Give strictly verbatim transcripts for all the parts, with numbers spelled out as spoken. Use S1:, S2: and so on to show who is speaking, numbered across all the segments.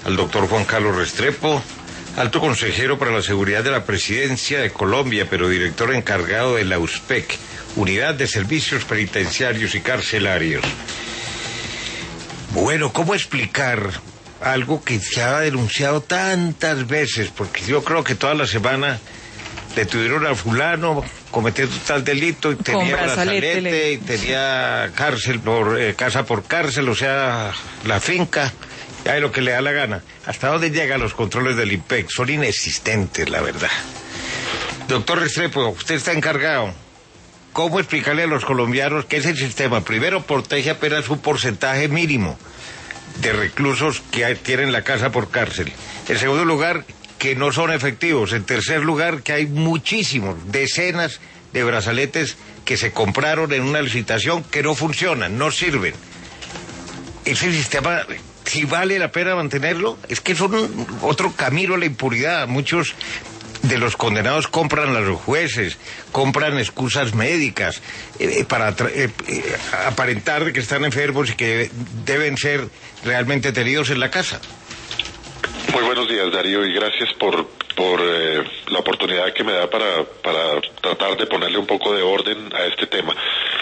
S1: al doctor Juan Carlos Restrepo, alto consejero para la seguridad de la Presidencia de Colombia, pero director encargado de la U S P E C, Unidad de Servicios Penitenciarios y Carcelarios. Bueno, ¿cómo explicar algo que se ha denunciado tantas veces? Porque yo creo que toda la semana detuvieron a fulano cometiendo tal delito y tenía brazalete, brazalete y tenía cárcel por eh, casa por cárcel, o sea, la finca, ya de lo que le da la gana. ¿Hasta dónde llegan los controles del I N P E C? Son inexistentes, la verdad. Doctor Restrepo, usted está encargado. ¿Cómo explicarle a los colombianos que ese sistema, primero, protege apenas un porcentaje mínimo de reclusos que tienen la casa por cárcel? En segundo lugar, que no son efectivos. En tercer lugar, que hay muchísimos, decenas de brazaletes que se compraron en una licitación que no funcionan, no sirven. Ese sistema, si vale la pena mantenerlo, es que son otro camino a la impunidad. Muchos de los condenados compran a los jueces, compran excusas médicas eh, para eh, eh, aparentar que están enfermos y que deben ser realmente tenidos en la casa.
S2: Muy buenos días, Darío, y gracias por por eh, la oportunidad que me da para para tratar de ponerle un poco de orden a este tema.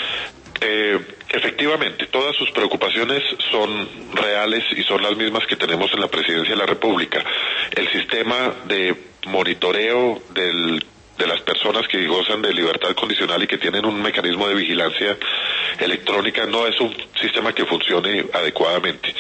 S2: Eh, efectivamente, todas sus preocupaciones son reales y son las mismas que tenemos en la Presidencia de la República. El sistema de monitoreo del de las personas que gozan de libertad condicional y que tienen un mecanismo de vigilancia electrónica no es un sistema que funcione adecuadamente.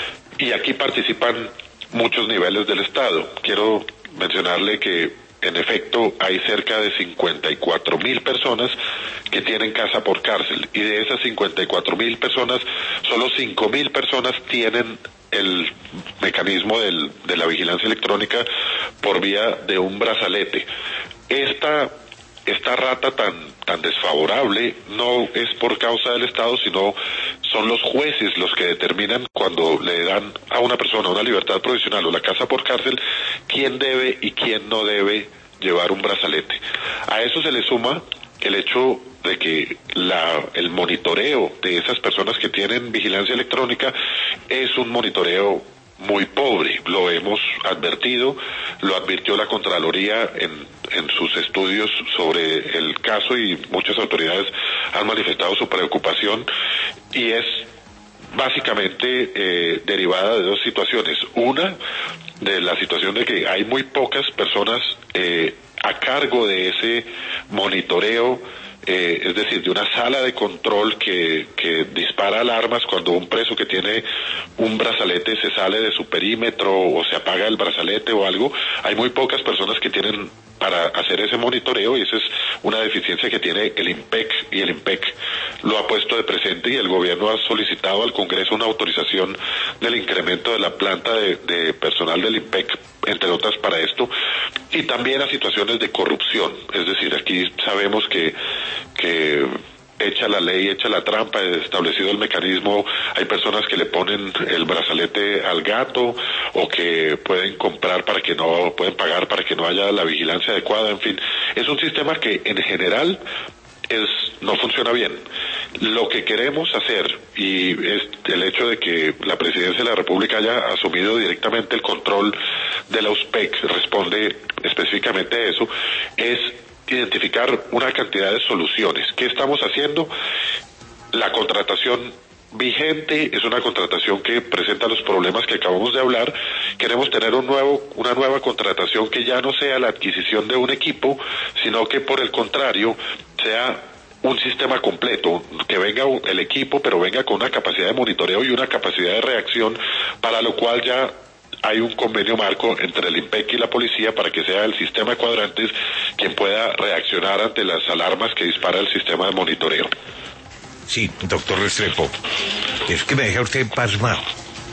S2: Y aquí participan muchos niveles del Estado. Quiero mencionarle que, en efecto, hay cerca de cincuenta y cuatro mil personas que tienen casa por cárcel, y de esas cincuenta y cuatro mil personas, solo cinco mil personas tienen el mecanismo del, de la vigilancia electrónica por vía de un brazalete. Esta Esta rata tan tan desfavorable no es por causa del Estado, sino son los jueces los que determinan, cuando le dan a una persona una libertad provisional o la casa por cárcel, quién debe y quién no debe llevar un brazalete. A eso se le suma el hecho de que la el monitoreo de esas personas que tienen vigilancia electrónica es un monitoreo muy pobre. Lo hemos advertido, lo advirtió la Contraloría en, en sus estudios sobre el caso, y muchas autoridades han manifestado su preocupación, y es básicamente eh, derivada de dos situaciones. Una, de la situación de que hay muy pocas personas eh, a cargo de ese monitoreo, Eh, es decir, de una sala de control que, que dispara alarmas cuando un preso que tiene un brazalete se sale de su perímetro o se apaga el brazalete o algo. Hay muy pocas personas que tienen para hacer ese monitoreo, y esa es una deficiencia que tiene el I N P E C, y el I N P E C lo ha puesto de presente, y el gobierno ha solicitado al Congreso una autorización del incremento de la planta de, de personal del I N P E C, entre otras, para esto, y también a situaciones de corrupción. Es decir, aquí sabemos que que hecha la ley, hecha la trampa, establecido el mecanismo, hay personas que le ponen el brazalete al gato, o que pueden comprar para que no, pueden pagar para que no haya la vigilancia adecuada. En fin, es un sistema que en general es no funciona bien. Lo que queremos hacer, y es el hecho de que la Presidencia de la República haya asumido directamente el control de la U S P E C, responde específicamente a eso, es identificar una cantidad de soluciones. ¿Qué estamos haciendo? La contratación vigente es una contratación que presenta los problemas que acabamos de hablar. Queremos tener un nuevo, una nueva contratación que ya no sea la adquisición de un equipo, sino que, por el contrario, sea un sistema completo, que venga el equipo, pero venga con una capacidad de monitoreo y una capacidad de reacción, para lo cual ya hay un convenio marco entre el I N P E C y la policía, para que sea el sistema de cuadrantes quien pueda reaccionar ante las alarmas que dispara el sistema de monitoreo.
S1: Sí, doctor Restrepo, es que me deja usted pasmado.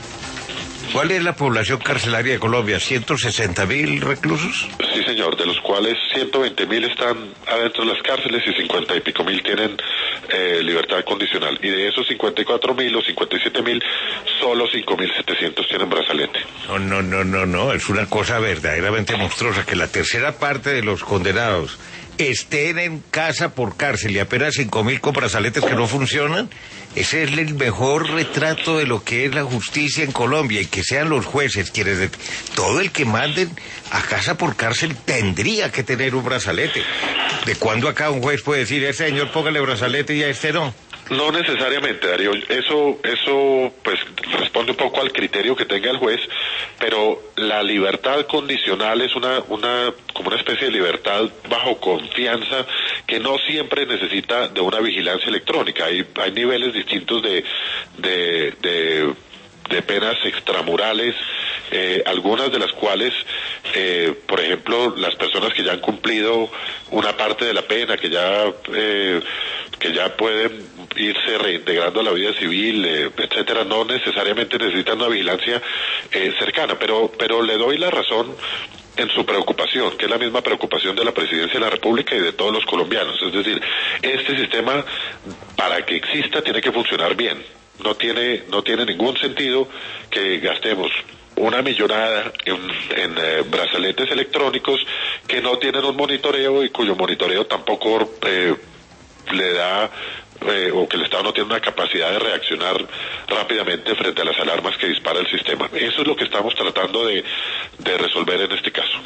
S1: ¿Cuál es la población carcelaria de Colombia? ¿ciento sesenta mil reclusos?
S2: Sí, señor, de los cuales ciento veinte mil están adentro de las cárceles y cincuenta y pico mil tienen eh, libertad condicional. Y de esos cincuenta y cuatro mil o cincuenta y siete mil, solo cinco mil setecientos tienen brazalete.
S1: No, no, no, no, no, es una cosa verdaderamente monstruosa, que la tercera parte de los condenados estén en casa por cárcel y apenas cinco mil con brazaletes que no funcionan, ese es el mejor retrato de lo que es la justicia en Colombia, y que sean los jueces quienes, de, todo el que manden a casa por cárcel tendría que tener un brazalete. ¿De cuándo acá un juez puede decir, ese señor póngale brazalete y a este no?
S2: No necesariamente, Darío. Eso, eso, pues, responde un poco al criterio que tenga el juez, pero la libertad condicional es una, una, como una especie de libertad bajo confianza que no siempre necesita de una vigilancia electrónica. Hay, hay niveles distintos de, de, de, de penas extramurales, eh, algunas de las cuales, eh, por ejemplo, las personas que ya han cumplido una parte de la pena, que ya, eh, que ya pueden irse reintegrando a la vida civil, eh, etcétera, no necesariamente necesitan una vigilancia eh, cercana, pero, pero le doy la razón en su preocupación, que es la misma preocupación de la Presidencia de la República y de todos los colombianos. Es decir, este sistema, para que exista, tiene que funcionar bien. No tiene, no tiene ningún sentido que gastemos una millonada en, en eh, brazaletes electrónicos que no tienen un monitoreo y cuyo monitoreo tampoco eh, le da eh, o que el Estado no tiene una capacidad de reaccionar rápidamente frente a las alarmas que dispara el sistema. Eso es lo que estamos tratando de, de resolver en este caso.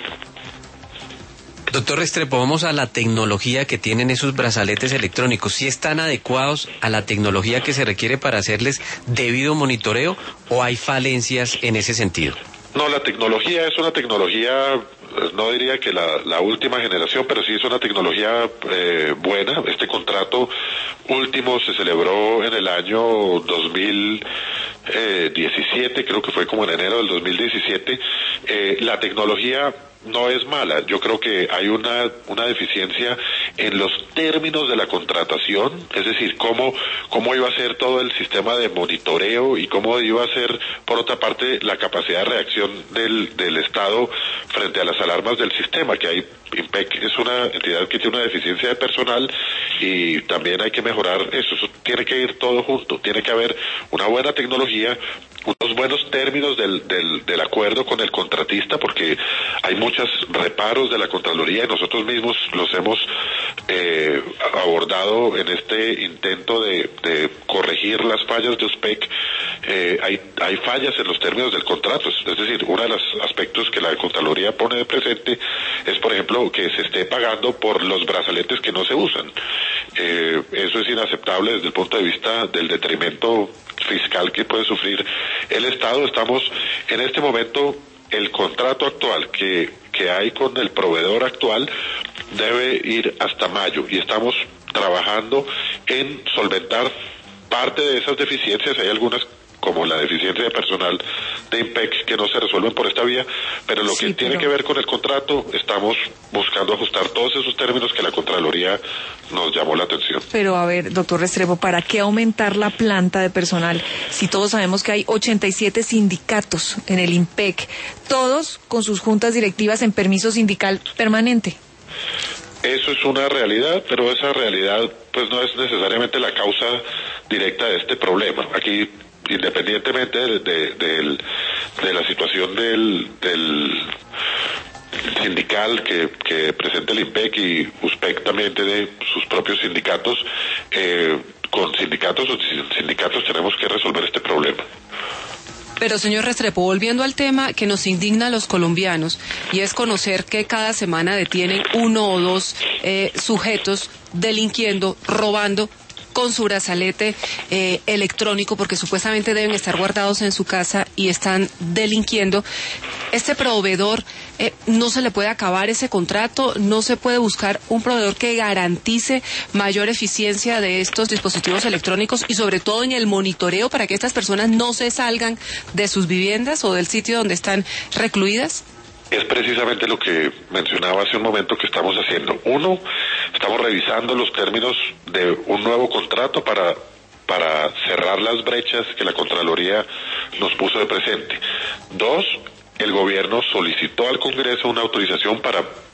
S3: Doctor Restrepo, vamos a la tecnología que tienen esos brazaletes electrónicos. ¿Sí están adecuados a la tecnología que se requiere para hacerles debido monitoreo o hay falencias en ese sentido?
S2: No, la tecnología es una tecnología, no diría que la, la última generación, pero sí es una tecnología eh, buena. Este contrato último se celebró en el año dos mil diecisiete, creo que fue como en enero del dos mil diecisiete. Eh, la tecnología no es mala. Yo creo que hay una, una deficiencia en los términos de la contratación, es decir, cómo, cómo iba a ser todo el sistema de monitoreo y cómo iba a ser, por otra parte, la capacidad de reacción del, del Estado frente a las alarmas del sistema, que hay, IMPEC es una entidad que tiene una deficiencia de personal y también hay que mejorar eso. Eso tiene que ir todo junto, tiene que haber una buena tecnología, unos buenos términos del, del, del acuerdo con el contratista, porque hay muchos reparos de la Contraloría y nosotros mismos los hemos eh, abordado en este intento de, de corregir las fallas de USPEC. Eh, hay, hay fallas en los términos del contrato, es decir, uno de los aspectos que la Contraloría pone de presente es, por ejemplo, que se esté pagando por los brazaletes que no se usan. Eh, eso es inaceptable desde el punto de vista del detrimento fiscal que puede sufrir el Estado. Estamos en este momento, el contrato actual que, que hay con el proveedor actual debe ir hasta mayo y estamos trabajando en solventar parte de esas deficiencias. Hay algunas, como la deficiencia de personal de IMPEC, que no se resuelven por esta vía, pero lo sí, que tiene pero... que ver con el contrato, estamos buscando ajustar todos esos términos que la Contraloría nos llamó la atención.
S4: Pero a ver, doctor Restrepo, ¿para qué aumentar la planta de personal si todos sabemos que hay ochenta y siete sindicatos en el IMPEC, todos con sus juntas directivas en permiso sindical permanente?
S2: Eso es una realidad, pero esa realidad pues no es necesariamente la causa directa de este problema. Aquí, independientemente de, de, de, de la situación del, del sindical que, que presenta el IMPEC y USPEC también tiene sus propios sindicatos, eh, con sindicatos o sin sindicatos tenemos que resolver este problema.
S5: Pero, señor Restrepo, volviendo al tema que nos indigna a los colombianos, y es conocer que cada semana detienen uno o dos eh, sujetos delinquiendo, robando, con su brazalete eh, electrónico, porque supuestamente deben estar guardados en su casa y están delinquiendo. Este proveedor, eh, no se le puede acabar ese contrato, no se puede buscar un proveedor que garantice mayor eficiencia de estos dispositivos electrónicos y sobre todo en el monitoreo para que estas personas no se salgan de sus viviendas o del sitio donde están recluidas.
S2: Es precisamente lo que mencionaba hace un momento que estamos haciendo. Uno, estamos revisando los términos de un nuevo contrato para, para cerrar las brechas que la Contraloría nos puso de presente. Dos, el gobierno solicitó al Congreso una autorización para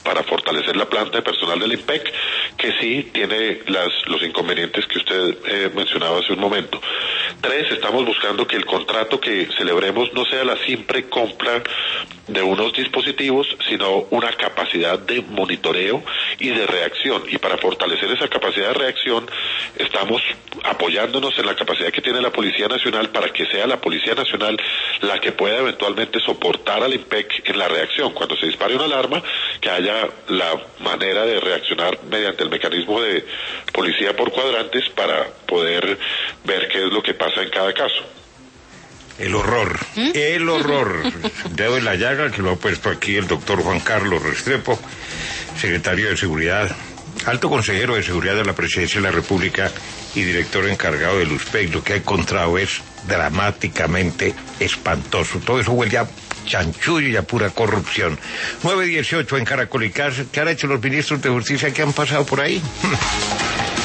S2: para fortalecer la planta de personal del IMPEC, que sí tiene las, los inconvenientes que usted eh, mencionaba hace un momento. Tres, estamos buscando que el contrato que celebremos no sea la simple compra de unos dispositivos, sino una capacidad de monitoreo y de reacción. Y para fortalecer esa capacidad de reacción, estamos apoyándonos en la capacidad que tiene la Policía Nacional para que sea la Policía Nacional la que pueda eventualmente soportar al IMPEC en la reacción. Cuando se dispare una alarma, que haya la manera de reaccionar mediante el mecanismo de policía por cuadrantes para poder ver qué es lo que pasa en cada caso.
S1: El horror, ¿Mm? el horror. Dedo en la llaga, que lo ha puesto aquí el doctor Juan Carlos Restrepo, secretario de Seguridad, alto consejero de Seguridad de la Presidencia de la República y director encargado del U S P E C. Lo que ha encontrado es dramáticamente espantoso. Todo eso huele a chanchullo y a pura corrupción. nueve dieciocho en Caracol y Cas. ¿Qué han hecho los ministros de Justicia que han pasado por ahí?